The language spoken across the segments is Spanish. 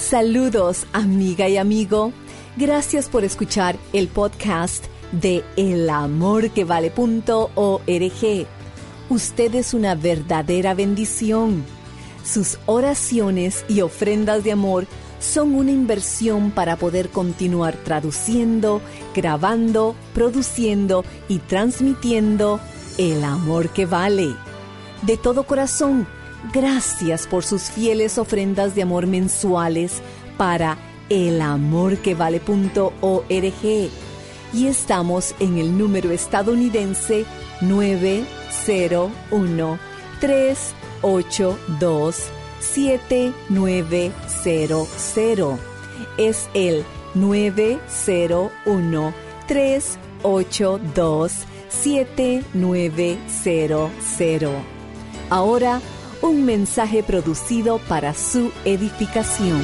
Saludos, amiga y amigo. Gracias por escuchar el podcast de elamorquevale.org. Usted es una verdadera bendición. Sus oraciones y ofrendas de amor son una inversión para poder continuar traduciendo, grabando, produciendo y transmitiendo el amor que vale. De todo corazón, gracias por sus fieles ofrendas de amor mensuales para elamorquevale.org. Y estamos en el número estadounidense 901-382-7900. Es el 901-382-7900. Ahora, un mensaje producido para su edificación.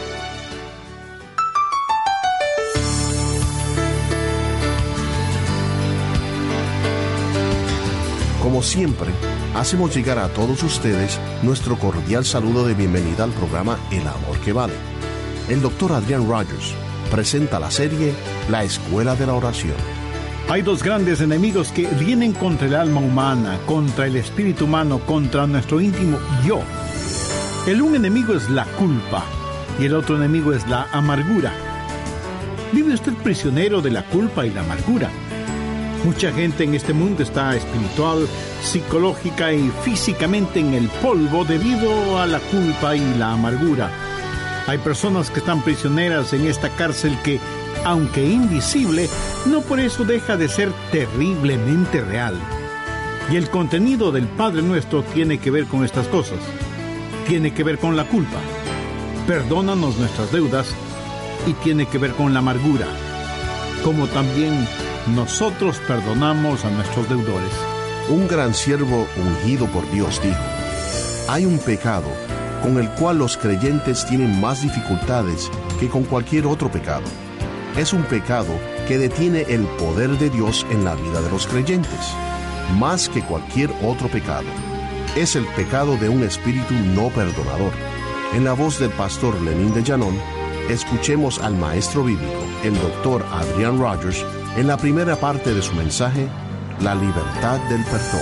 Como siempre, hacemos llegar a todos ustedes nuestro cordial saludo de bienvenida al programa El Amor que Vale. El Dr. Adrian Rogers presenta la serie La Escuela de la Oración. Hay dos grandes enemigos que vienen contra el alma humana, contra el espíritu humano, contra nuestro íntimo yo. El un enemigo es la culpa y el otro enemigo es la amargura. ¿Vive usted prisionero de la culpa y la amargura? Mucha gente en este mundo está espiritual, psicológica y físicamente en el polvo debido a la culpa y la amargura. Hay personas que están prisioneras en esta cárcel que, aunque invisible, no por eso deja de ser terriblemente real. Y el contenido del Padre Nuestro tiene que ver con estas cosas. Tiene que ver con la culpa. Perdónanos nuestras deudas. Y tiene que ver con la amargura. Como también nosotros perdonamos a nuestros deudores. Un gran siervo ungido por Dios dijo: hay un pecado con el cual los creyentes tienen más dificultades que con cualquier otro pecado. Es un pecado que detiene el poder de Dios en la vida de los creyentes, más que cualquier otro pecado. Es el pecado de un espíritu no perdonador. En la voz del pastor Lenín de Llanón, escuchemos al maestro bíblico, el Dr. Adrian Rogers, en la primera parte de su mensaje, La libertad del perdón.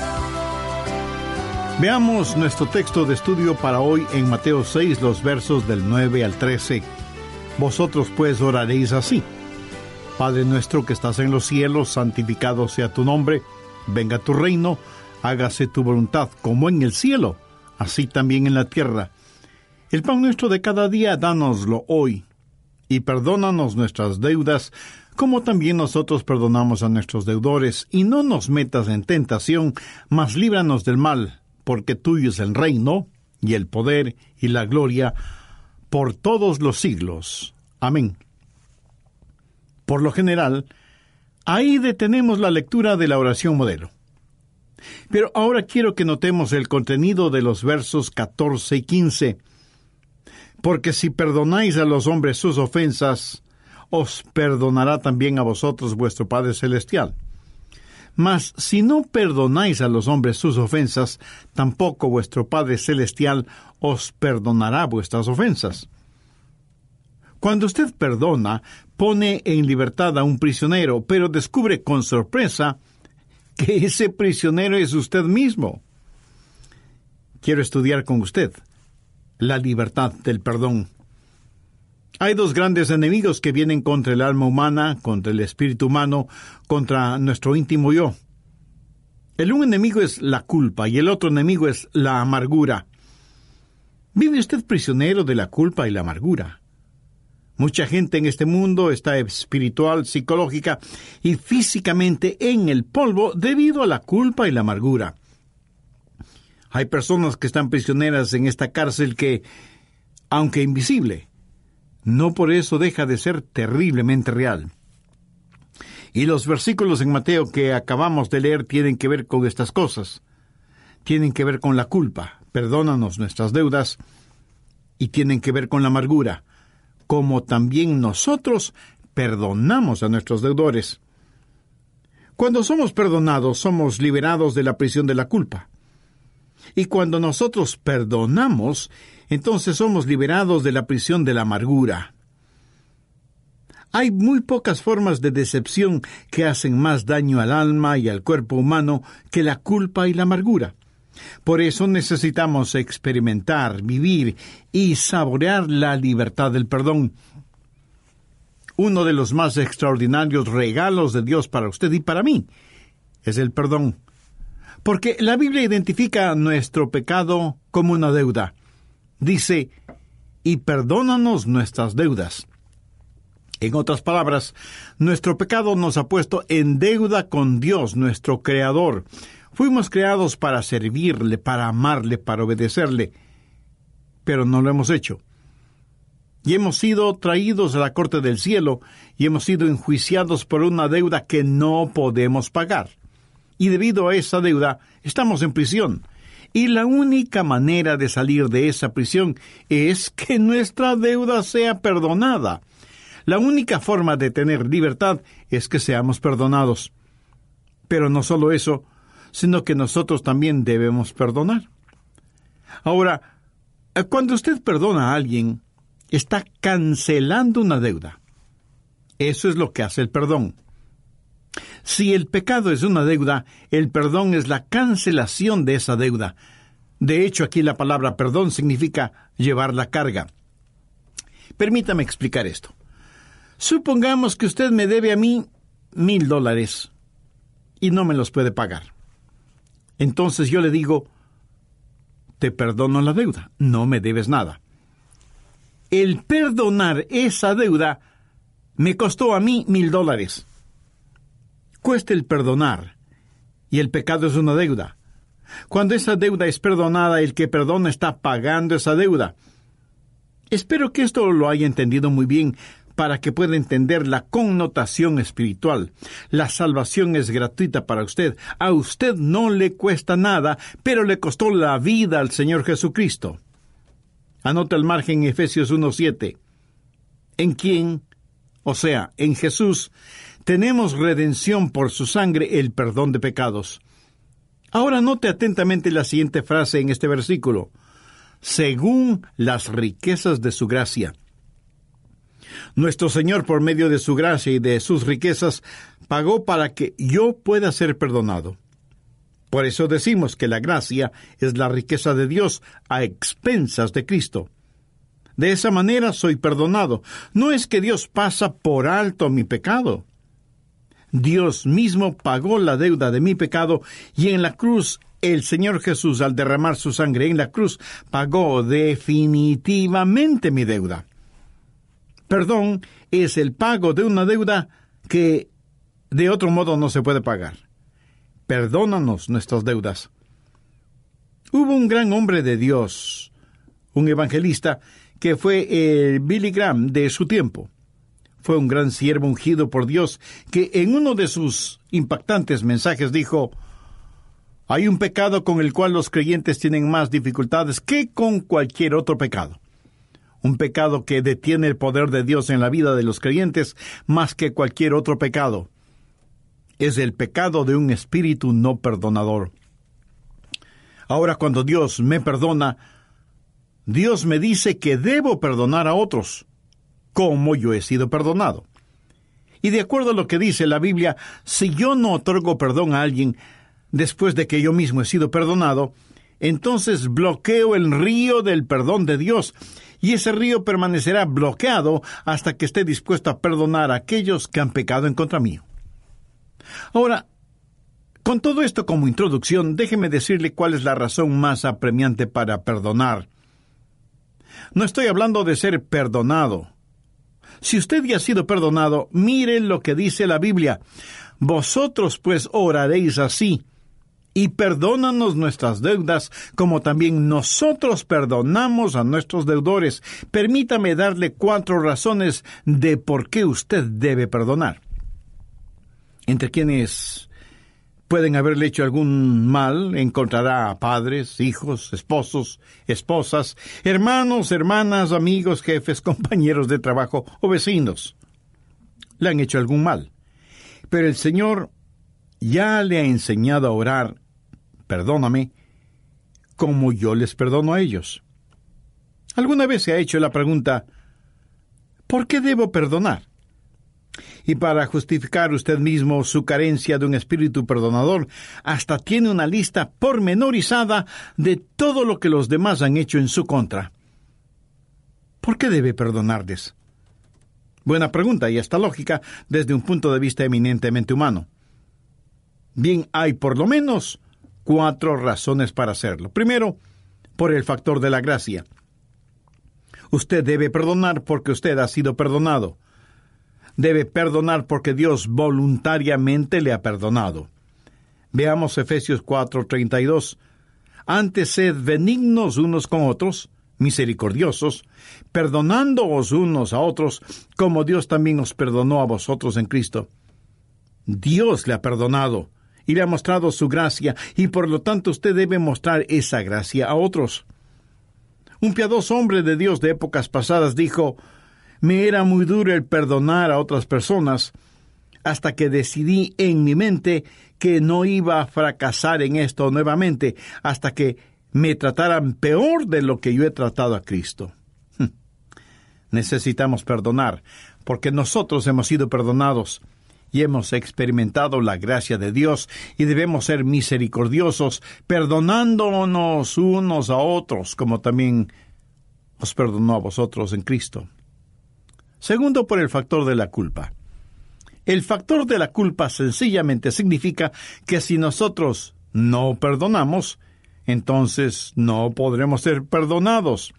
Veamos nuestro texto de estudio para hoy en Mateo 6, los versos del 9 al 13. Vosotros pues oraréis así: Padre nuestro que estás en los cielos, santificado sea tu nombre, venga tu reino, hágase tu voluntad como en el cielo, así también en la tierra. El pan nuestro de cada día, dánoslo hoy, y perdónanos nuestras deudas, como también nosotros perdonamos a nuestros deudores, y no nos metas en tentación, mas líbranos del mal, porque tuyo es el reino, y el poder, y la gloria, por todos los siglos. Amén. Por lo general, ahí detenemos la lectura de la oración modelo. Pero ahora quiero que notemos el contenido de los versos 14 y 15. Porque si perdonáis a los hombres sus ofensas, os perdonará también a vosotros vuestro Padre Celestial. Mas si no perdonáis a los hombres sus ofensas, tampoco vuestro Padre Celestial os perdonará vuestras ofensas. Cuando usted perdona, pone en libertad a un prisionero, pero descubre con sorpresa que ese prisionero es usted mismo. Quiero estudiar con usted la libertad del perdón. Hay dos grandes enemigos que vienen contra el alma humana, contra el espíritu humano, contra nuestro íntimo yo. El un enemigo es la culpa y el otro enemigo es la amargura. ¿Vive usted prisionero de la culpa y la amargura? Mucha gente en este mundo está espiritual, psicológica y físicamente en el polvo debido a la culpa y la amargura. Hay personas que están prisioneras en esta cárcel que, aunque invisible, no por eso deja de ser terriblemente real. Y los versículos en Mateo que acabamos de leer tienen que ver con estas cosas. Tienen que ver con la culpa, perdónanos nuestras deudas, y tienen que ver con la amargura, como también nosotros perdonamos a nuestros deudores. Cuando somos perdonados, somos liberados de la prisión de la culpa. Y cuando nosotros perdonamos, entonces somos liberados de la prisión de la amargura. Hay muy pocas formas de decepción que hacen más daño al alma y al cuerpo humano que la culpa y la amargura. Por eso necesitamos experimentar, vivir y saborear la libertad del perdón. Uno de los más extraordinarios regalos de Dios para usted y para mí es el perdón. Porque la Biblia identifica nuestro pecado como una deuda. Dice, y perdónanos nuestras deudas. En otras palabras, nuestro pecado nos ha puesto en deuda con Dios, nuestro Creador. Fuimos creados para servirle, para amarle, para obedecerle, pero no lo hemos hecho. Y hemos sido traídos a la corte del cielo y hemos sido enjuiciados por una deuda que no podemos pagar. Y debido a esa deuda, estamos en prisión. Y la única manera de salir de esa prisión es que nuestra deuda sea perdonada. La única forma de tener libertad es que seamos perdonados. Pero no solo eso, sino que nosotros también debemos perdonar. Ahora, cuando usted perdona a alguien, está cancelando una deuda. Eso es lo que hace el perdón. Si el pecado es una deuda, el perdón es la cancelación de esa deuda. De hecho, aquí la palabra perdón significa llevar la carga. Permítame explicar esto. Supongamos que usted me debe a mí $1,000 y no me los puede pagar. Entonces yo le digo, te perdono la deuda, no me debes nada. El perdonar esa deuda me costó a mí $1,000. Cuesta el perdonar, y el pecado es una deuda. Cuando esa deuda es perdonada, el que perdona está pagando esa deuda. Espero que esto lo haya entendido muy bien, para que pueda entender la connotación espiritual. La salvación es gratuita para usted. A usted no le cuesta nada, pero le costó la vida al Señor Jesucristo. Anota el margen en Efesios 1:7. En quien, o sea, en Jesús, tenemos redención por su sangre, el perdón de pecados. Ahora note atentamente la siguiente frase en este versículo. Según las riquezas de su gracia. Nuestro Señor, por medio de su gracia y de sus riquezas, pagó para que yo pueda ser perdonado. Por eso decimos que la gracia es la riqueza de Dios a expensas de Cristo. De esa manera soy perdonado. No es que Dios pasa por alto mi pecado. Dios mismo pagó la deuda de mi pecado y en la cruz el Señor Jesús, al derramar su sangre en la cruz, pagó definitivamente mi deuda. Perdón es el pago de una deuda que de otro modo no se puede pagar. Perdónanos nuestras deudas. Hubo un gran hombre de Dios, un evangelista, que fue Billy Graham de su tiempo. Fue un gran siervo ungido por Dios, que en uno de sus impactantes mensajes dijo, hay un pecado con el cual los creyentes tienen más dificultades que con cualquier otro pecado. Un pecado que detiene el poder de Dios en la vida de los creyentes más que cualquier otro pecado. Es el pecado de un espíritu no perdonador. Ahora, cuando Dios me perdona, Dios me dice que debo perdonar a otros, como yo he sido perdonado. Y de acuerdo a lo que dice la Biblia, si yo no otorgo perdón a alguien después de que yo mismo he sido perdonado, entonces bloqueo el río del perdón de Dios, y ese río permanecerá bloqueado hasta que esté dispuesto a perdonar a aquellos que han pecado en contra mío. Ahora, con todo esto como introducción, déjeme decirle cuál es la razón más apremiante para perdonar. No estoy hablando de ser perdonado. Si usted ya ha sido perdonado, mire lo que dice la Biblia. Vosotros pues oraréis así, y perdónanos nuestras deudas, como también nosotros perdonamos a nuestros deudores. Permítame darle 4 razones de por qué usted debe perdonar. Entre quienes pueden haberle hecho algún mal, encontrará a padres, hijos, esposos, esposas, hermanos, hermanas, amigos, jefes, compañeros de trabajo o vecinos. Le han hecho algún mal. Pero el Señor ya le ha enseñado a orar, perdóname, como yo les perdono a ellos. ¿Alguna vez se ha hecho la pregunta, ¿por qué debo perdonar? Y para justificar usted mismo su carencia de un espíritu perdonador, hasta tiene una lista pormenorizada de todo lo que los demás han hecho en su contra. ¿Por qué debe perdonarles? Buena pregunta y hasta lógica desde un punto de vista eminentemente humano. Bien, hay por lo menos 4 razones para hacerlo. Primero, por el factor de la gracia. Usted debe perdonar porque usted ha sido perdonado. Debe perdonar porque Dios voluntariamente le ha perdonado. Veamos Efesios 4:32. Antes sed benignos unos con otros, misericordiosos, perdonándoos unos a otros, como Dios también os perdonó a vosotros en Cristo. Dios le ha perdonado y le ha mostrado su gracia, y por lo tanto usted debe mostrar esa gracia a otros. Un piadoso hombre de Dios de épocas pasadas dijo, me era muy duro el perdonar a otras personas, hasta que decidí en mi mente que no iba a fracasar en esto nuevamente, hasta que me trataran peor de lo que yo he tratado a Cristo. Necesitamos perdonar, porque nosotros hemos sido perdonados y hemos experimentado la gracia de Dios, y debemos ser misericordiosos, perdonándonos unos a otros, como también os perdonó a vosotros en Cristo. Segundo, por el factor de la culpa. El factor de la culpa sencillamente significa que si nosotros no perdonamos, entonces no podremos ser perdonados.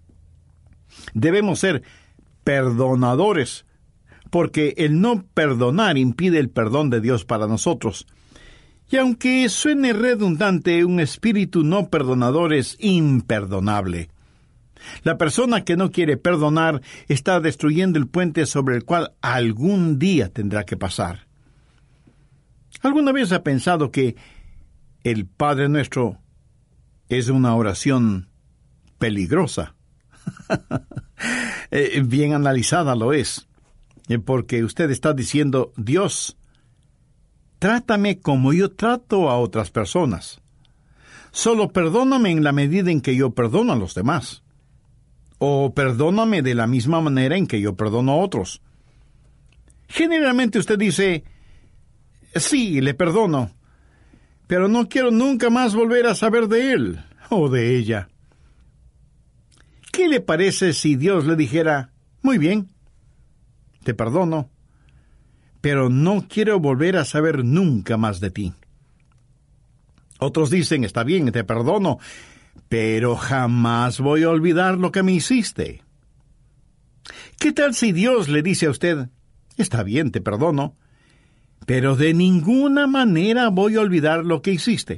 Debemos ser perdonadores, porque el no perdonar impide el perdón de Dios para nosotros. Y aunque suene redundante, un espíritu no perdonador es imperdonable. La persona que no quiere perdonar está destruyendo el puente sobre el cual algún día tendrá que pasar. ¿Alguna vez ha pensado que el Padre Nuestro es una oración peligrosa? Bien analizada lo es, porque usted está diciendo, Dios, trátame como yo trato a otras personas. Solo perdóname en la medida en que yo perdono a los demás. O perdóname de la misma manera en que yo perdono a otros. Generalmente usted dice, sí, le perdono, pero no quiero nunca más volver a saber de él o de ella. ¿Qué le parece si Dios le dijera, muy bien, te perdono, pero no quiero volver a saber nunca más de ti? Otros dicen, está bien, te perdono, pero jamás voy a olvidar lo que me hiciste. ¿Qué tal si Dios le dice a usted, está bien, te perdono, pero de ninguna manera voy a olvidar lo que hiciste?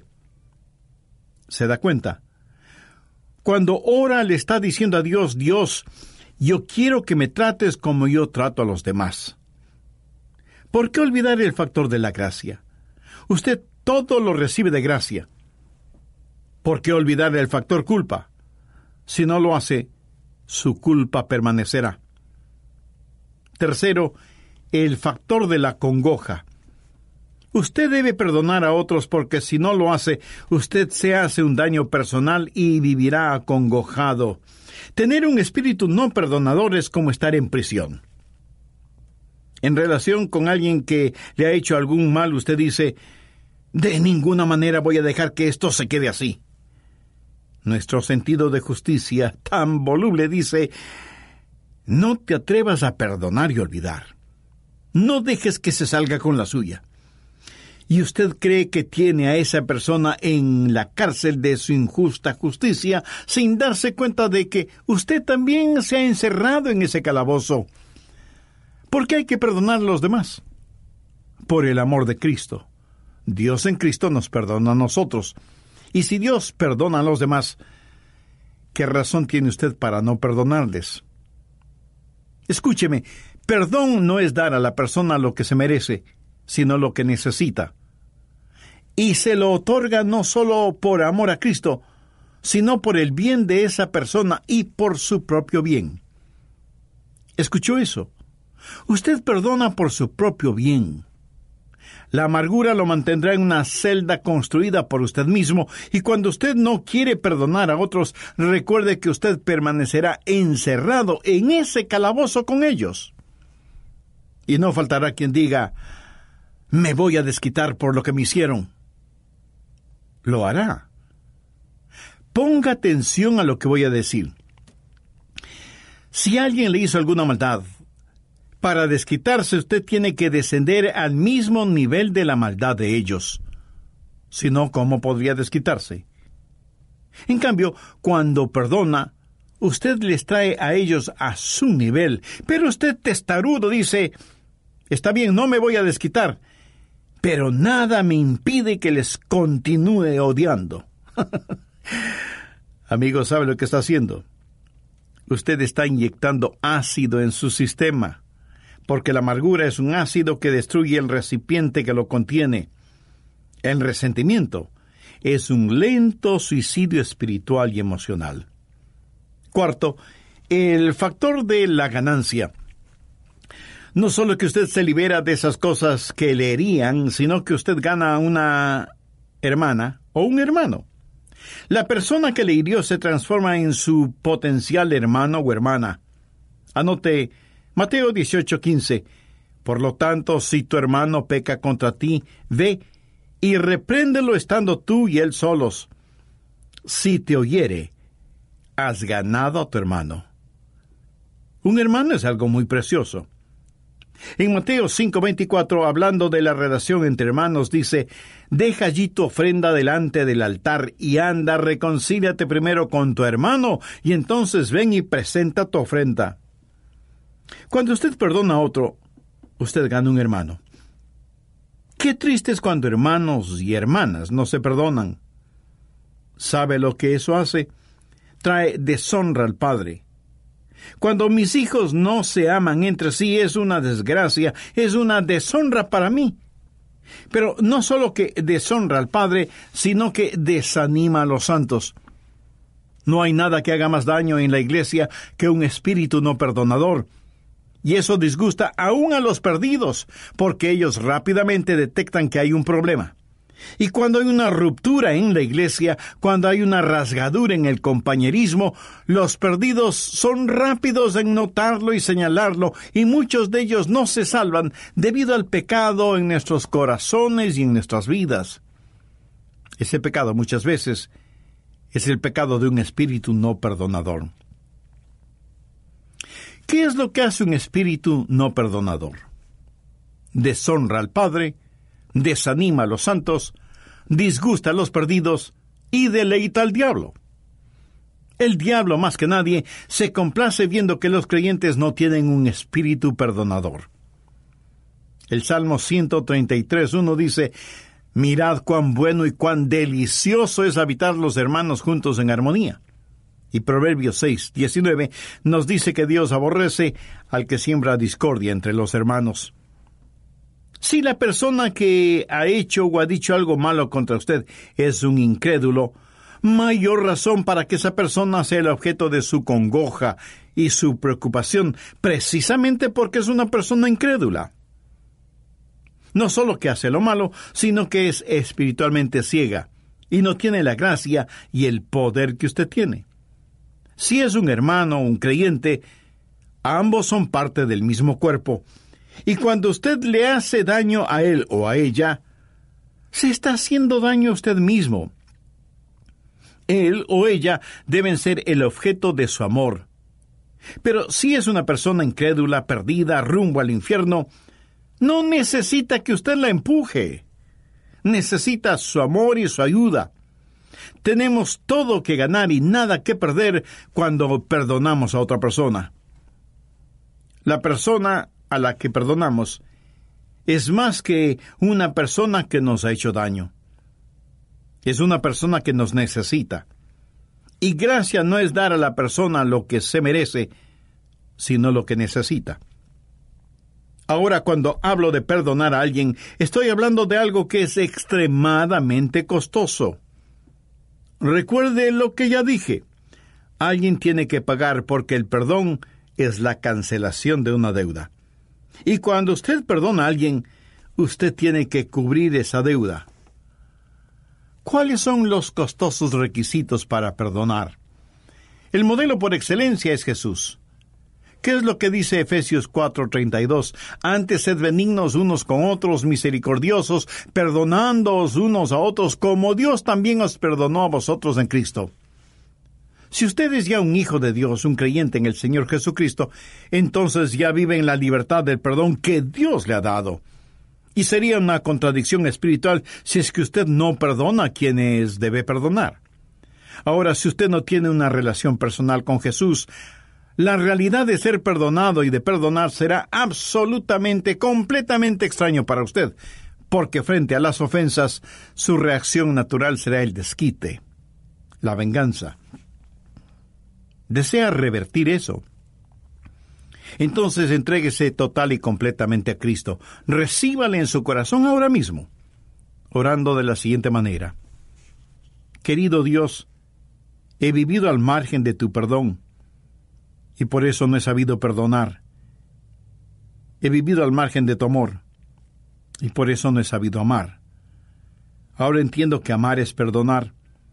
¿Se da cuenta? Cuando ora le está diciendo a Dios, Dios, yo quiero que me trates como yo trato a los demás. ¿Por qué olvidar el factor de la gracia? Usted todo lo recibe de gracia. ¿Por qué olvidar el factor culpa? Si no lo hace, su culpa permanecerá. Tercero, el factor de la congoja. Usted debe perdonar a otros porque si no lo hace, usted se hace un daño personal y vivirá acongojado. Tener un espíritu no perdonador es como estar en prisión. En relación con alguien que le ha hecho algún mal, usted dice, de ninguna manera voy a dejar que esto se quede así. Nuestro sentido de justicia tan voluble dice, no te atrevas a perdonar y olvidar. No dejes que se salga con la suya. Y usted cree que tiene a esa persona en la cárcel de su injusta justicia sin darse cuenta de que usted también se ha encerrado en ese calabozo. ¿Por qué hay que perdonar a los demás? Por el amor de Cristo. Dios en Cristo nos perdona a nosotros. Y si Dios perdona a los demás, ¿qué razón tiene usted para no perdonarles? Escúcheme, perdón no es dar a la persona lo que se merece, sino lo que necesita. Y se lo otorga no solo por amor a Cristo, sino por el bien de esa persona y por su propio bien. ¿Escuchó eso? Usted perdona por su propio bien. La amargura lo mantendrá en una celda construida por usted mismo, y cuando usted no quiere perdonar a otros, recuerde que usted permanecerá encerrado en ese calabozo con ellos. Y no faltará quien diga: me voy a desquitar por lo que me hicieron. Lo hará. Ponga atención a lo que voy a decir. Si alguien le hizo alguna maldad, para desquitarse usted tiene que descender al mismo nivel de la maldad de ellos. Si no, ¿cómo podría desquitarse? En cambio, cuando perdona, usted les trae a ellos a su nivel. Pero usted, testarudo, dice: está bien, no me voy a desquitar, pero nada me impide que les continúe odiando. Amigo, ¿sabe lo que está haciendo? Usted está inyectando ácido en su sistema, porque la amargura es un ácido que destruye el recipiente que lo contiene. El resentimiento es un lento suicidio espiritual y emocional. Cuarto, el factor de la ganancia. No solo que usted se libera de esas cosas que le herían, sino que usted gana a una hermana o un hermano. La persona que le hirió se transforma en su potencial hermano o hermana. Anote Mateo 18:15. Por lo tanto, si tu hermano peca contra ti, ve y repréndelo estando tú y él solos. Si te oyere, has ganado a tu hermano. Un hermano es algo muy precioso. En Mateo 5:24, hablando de la relación entre hermanos, dice: deja allí tu ofrenda delante del altar y anda, reconcíliate primero con tu hermano, y entonces ven y presenta tu ofrenda. Cuando usted perdona a otro, usted gana un hermano. Qué triste es cuando hermanos y hermanas no se perdonan. ¿Sabe lo que eso hace? Trae deshonra al Padre. Cuando mis hijos no se aman entre sí, es una desgracia, es una deshonra para mí. Pero no solo que deshonra al Padre, sino que desanima a los santos. No hay nada que haga más daño en la iglesia que un espíritu no perdonador. Y eso disgusta aún a los perdidos, porque ellos rápidamente detectan que hay un problema. Y cuando hay una ruptura en la iglesia, cuando hay una rasgadura en el compañerismo, los perdidos son rápidos en notarlo y señalarlo, y muchos de ellos no se salvan debido al pecado en nuestros corazones y en nuestras vidas. Ese pecado muchas veces es el pecado de un espíritu no perdonador. ¿Qué es lo que hace un espíritu no perdonador? Deshonra al Padre, desanima a los santos, disgusta a los perdidos y deleita al diablo. El diablo, más que nadie, se complace viendo que los creyentes no tienen un espíritu perdonador. El Salmo 133:1 dice: mirad cuán bueno y cuán delicioso es habitar los hermanos juntos en armonía. Y Proverbios 6:19 nos dice que Dios aborrece al que siembra discordia entre los hermanos. Si la persona que ha hecho o ha dicho algo malo contra usted es un incrédulo, mayor razón para que esa persona sea el objeto de su congoja y su preocupación, precisamente porque es una persona incrédula. No solo que hace lo malo, sino que es espiritualmente ciega y no tiene la gracia y el poder que usted tiene. Si es un hermano o un creyente, ambos son parte del mismo cuerpo. Y cuando usted le hace daño a él o a ella, se está haciendo daño a usted mismo. Él o ella deben ser el objeto de su amor. Pero si es una persona incrédula, perdida, rumbo al infierno, no necesita que usted la empuje. Necesita su amor y su ayuda. Tenemos todo que ganar y nada que perder cuando perdonamos a otra persona. La persona a la que perdonamos es más que una persona que nos ha hecho daño. Es una persona que nos necesita. Y gracia no es dar a la persona lo que se merece, sino lo que necesita. Ahora, cuando hablo de perdonar a alguien, estoy hablando de algo que es extremadamente costoso. Recuerde lo que ya dije. Alguien tiene que pagar porque el perdón es la cancelación de una deuda. Y cuando usted perdona a alguien, usted tiene que cubrir esa deuda. ¿Cuáles son los costosos requisitos para perdonar? El modelo por excelencia es Jesús. ¿Qué es lo que dice Efesios 4:32? Antes sed benignos unos con otros, misericordiosos, perdonándoos unos a otros, como Dios también os perdonó a vosotros en Cristo. Si usted es ya un hijo de Dios, un creyente en el Señor Jesucristo, entonces ya vive en la libertad del perdón que Dios le ha dado. Y sería una contradicción espiritual si es que usted no perdona a quienes debe perdonar. Ahora, si usted no tiene una relación personal con Jesús, la realidad de ser perdonado y de perdonar será absolutamente, completamente extraño para usted, porque frente a las ofensas, su reacción natural será el desquite, la venganza. ¿Desea revertir eso? Entonces entréguese total y completamente a Cristo. Recíbale en su corazón ahora mismo, orando de la siguiente manera. Querido Dios, he vivido al margen de tu perdón, y por eso no he sabido perdonar. He vivido al margen de tu amor, y por eso no he sabido amar. Ahora entiendo que amar es perdonar,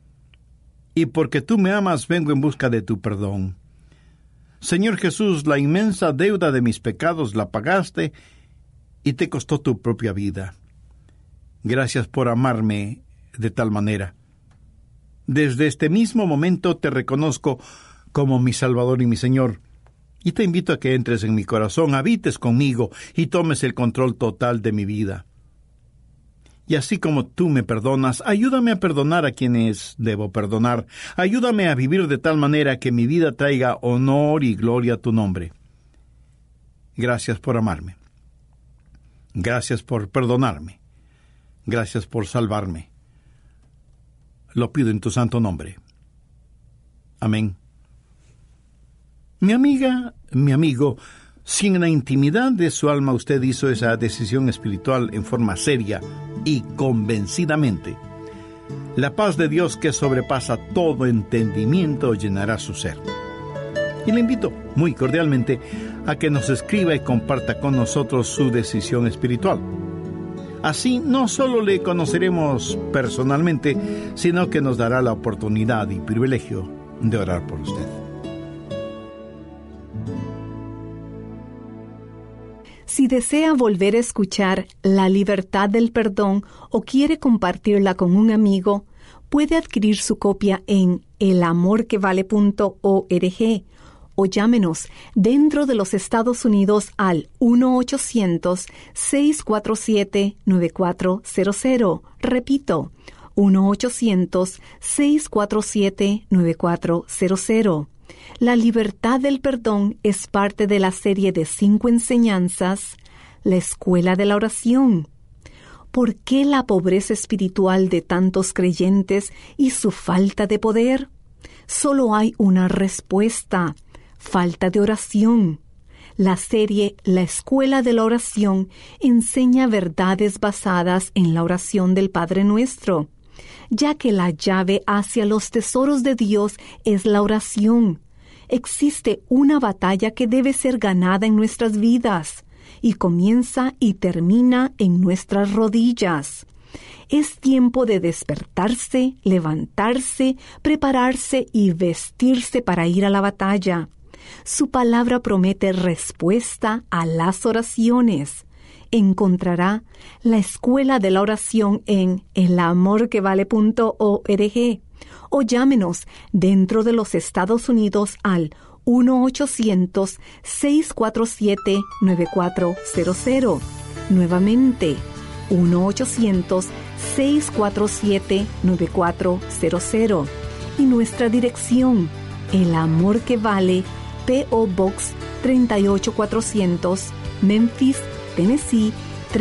y porque tú me amas vengo en busca de tu perdón. Señor Jesús, la inmensa deuda de mis pecados la pagaste, y te costó tu propia vida. Gracias por amarme de tal manera. Desde este mismo momento te reconozco como mi Salvador y mi Señor, y te invito a que entres en mi corazón, habites conmigo y tomes el control total de mi vida. Y así como tú me perdonas, ayúdame a perdonar a quienes debo perdonar. Ayúdame a vivir de tal manera que mi vida traiga honor y gloria a tu nombre. Gracias por amarme. Gracias por perdonarme. Gracias por salvarme. Lo pido en tu santo nombre. Amén. Mi amiga, mi amigo, si en la intimidad de su alma usted hizo esa decisión espiritual en forma seria y convencidamente, la paz de Dios que sobrepasa todo entendimiento llenará su ser. Y le invito muy cordialmente a que nos escriba y comparta con nosotros su decisión espiritual. Así no solo le conoceremos personalmente, sino que nos dará la oportunidad y privilegio de orar por usted. Si desea volver a escuchar La Libertad del Perdón o quiere compartirla con un amigo, puede adquirir su copia en elamorquevale.org o llámenos dentro de los Estados Unidos al 1-800-647-9400. Repito, 1-800-647-9400. La libertad del perdón es parte de la serie de 5 enseñanzas, la escuela de la oración. ¿Por qué la pobreza espiritual de tantos creyentes y su falta de poder? Solo hay una respuesta: falta de oración. La serie La Escuela de la Oración enseña verdades basadas en la oración del Padre Nuestro, ya que la llave hacia los tesoros de Dios es la oración. Existe una batalla que debe ser ganada en nuestras vidas, y comienza y termina en nuestras rodillas. Es tiempo de despertarse, levantarse, prepararse y vestirse para ir a la batalla. Su palabra promete respuesta a las oraciones. Encontrará la escuela de la oración en elamorquevale.org o llámenos dentro de los Estados Unidos al 1-800-647-9400. Nuevamente, 1-800-647-9400. Y nuestra dirección, El Amor que Vale, P.O. Box 38400, Memphis, Tennessee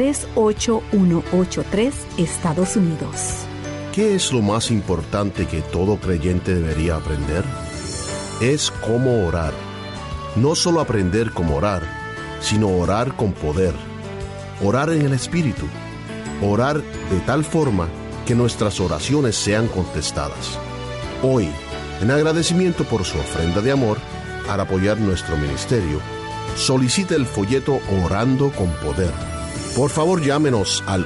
38183, Estados Unidos. ¿Qué es lo más importante que todo creyente debería aprender? Es cómo orar. No solo aprender cómo orar, sino orar con poder. Orar en el Espíritu. Orar de tal forma que nuestras oraciones sean contestadas. Hoy, en agradecimiento por su ofrenda de amor, al apoyar nuestro ministerio, solicite el folleto Orando con Poder, Por favor, llámenos al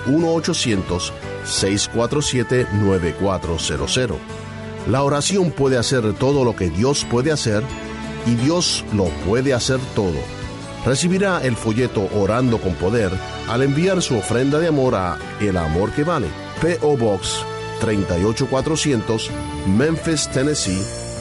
1-800-647-9400. La oración puede hacer todo lo que Dios puede hacer y Dios lo puede hacer todo. Recibirá el folleto Orando con Poder al enviar su ofrenda de amor a El Amor que Vale, P.O. Box 38400, Memphis, Tennessee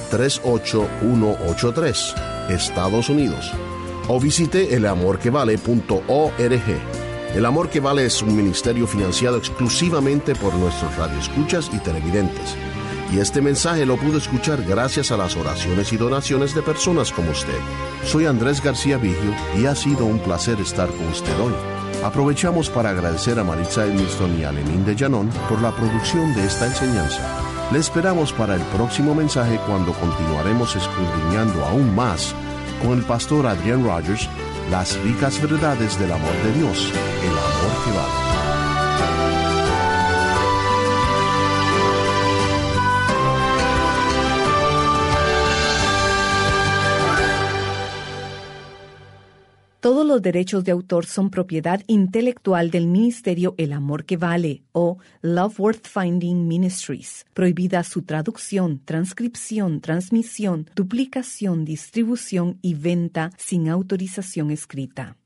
38183, Estados Unidos. O visite elamorquevale.org. El Amor que Vale es un ministerio financiado exclusivamente por nuestros radioescuchas y televidentes. Y este mensaje lo pudo escuchar gracias a las oraciones y donaciones de personas como usted. Soy Andrés García Vigio y ha sido un placer estar con usted hoy. Aprovechamos para agradecer a Maritza Edmiston y a Lenín de Llanón por la producción de esta enseñanza. Le esperamos para el próximo mensaje cuando continuaremos escudriñando aún más con el pastor Adrian Rogers las ricas verdades del amor de Dios, el amor que vale. Todos los derechos de autor son propiedad intelectual del Ministerio El Amor que Vale o Love Worth Finding Ministries. Prohibida su traducción, transcripción, transmisión, duplicación, distribución y venta sin autorización escrita.